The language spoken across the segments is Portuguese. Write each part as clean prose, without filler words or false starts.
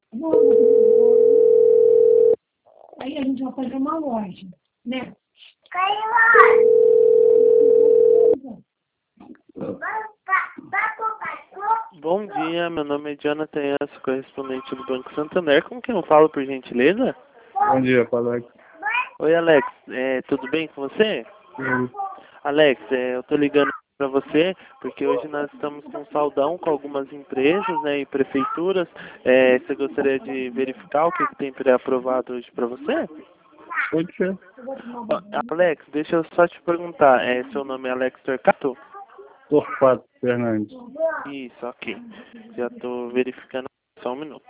Aí a gente vai fazer uma loja, né? Bom dia, meu nome é Jonathan, sou correspondente do Banco Santander. Com quem eu falo, por gentileza? Bom dia, Alex. Oi, Alex. Tudo bem com você? Sim. Alex, eu tô ligando para você porque hoje nós estamos com um saldão com algumas empresas, né, e prefeituras. Você gostaria de verificar o que tem pré-aprovado hoje para você? Pode ser. Alex, deixa eu só te perguntar, seu nome é Alex Torcato? Torquato Fernandes. Isso, ok. Já estou verificando, só um minuto.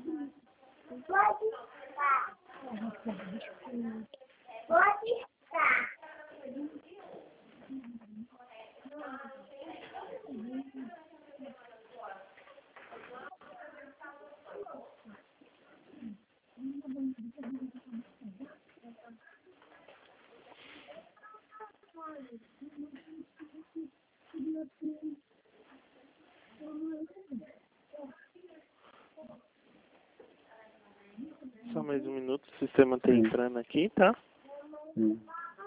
Só mais um minuto, o sistema está entrando aqui, tá? Sim.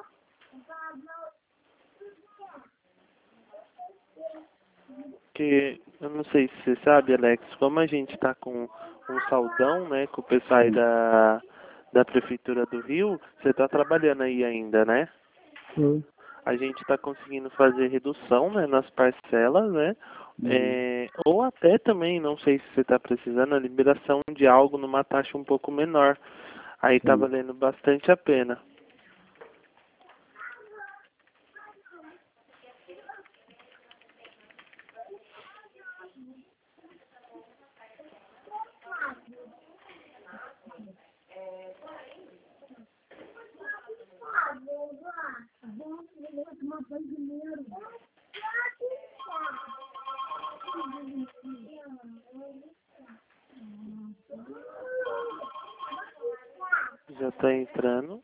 Que eu não sei se você sabe, Alex, como a gente está com um saldão, né, com o pessoal aí da Prefeitura do Rio, você está trabalhando aí ainda, né? Sim. A gente está conseguindo fazer redução, né, nas parcelas, né? Ou até também, não sei se você está precisando, a liberação de algo numa taxa um pouco menor. Aí tá valendo bastante a pena. Já está entrando.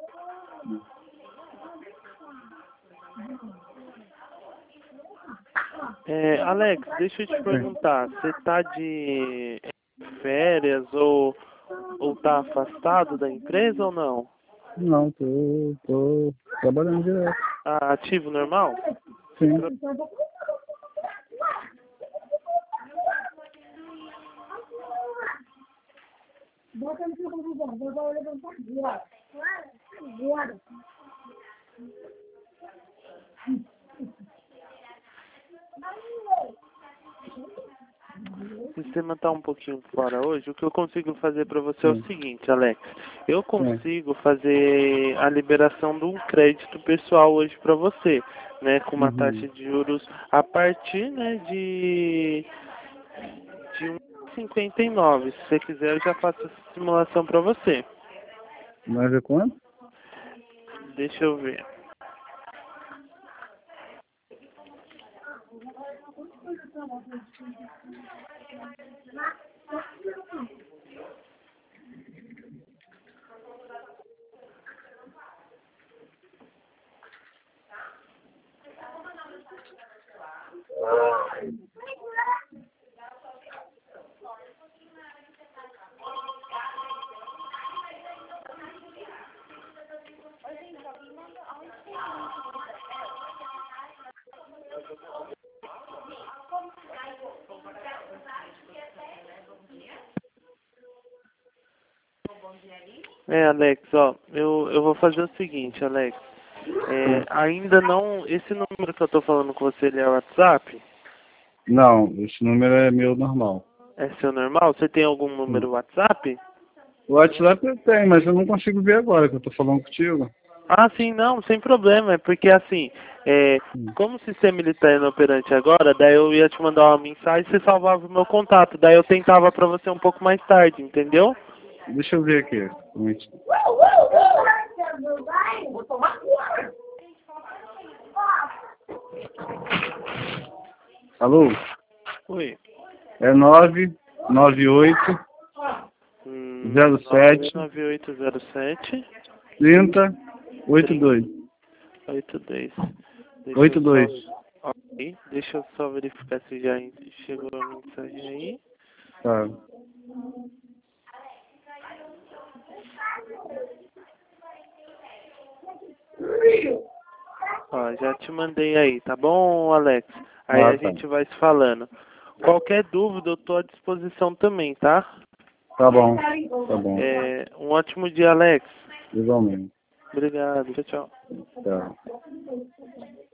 Alex, deixa eu te perguntar, você tá de férias ou tá afastado da empresa ou não? Não, tô trabalhando direto. Ativo normal? Sim. Bota no seu computador, vou levantar agora. Agora. O sistema está um pouquinho fora hoje. O que eu consigo fazer para você é o seguinte, Alex. Eu consigo fazer a liberação de um crédito pessoal hoje para você, né, com uma taxa de juros a partir, né, de 1,59. Se você quiser, eu já faço essa simulação para você. Vai ver quanto? Deixa eu ver. Alex, ó, eu vou fazer o seguinte, Alex. Ainda não. Esse número que eu tô falando com você, ele é o WhatsApp? Não, esse número é meu normal. É seu normal? Você tem algum número WhatsApp? O WhatsApp eu tenho, mas eu não consigo ver agora que eu tô falando contigo. Sim, não, sem problema. É porque assim, como o sistema ele tá inoperante agora, daí eu ia te mandar uma mensagem e você salvava o meu contato. Daí eu tentava pra você um pouco mais tarde, entendeu? Deixa eu ver aqui. Alô? Oi. É 998 07 9807 30 82. 82. 82. Ok, deixa eu só verificar se já chegou a mensagem aí. Tá. Ó, já te mandei aí, tá bom, Alex? Aí Ah, a tá. gente vai se falando. Qualquer dúvida, eu tô à disposição também, tá? Tá bom. Tá bom. Um ótimo dia, Alex. Igualmente. Obrigado. Tchau, tchau. Tchau.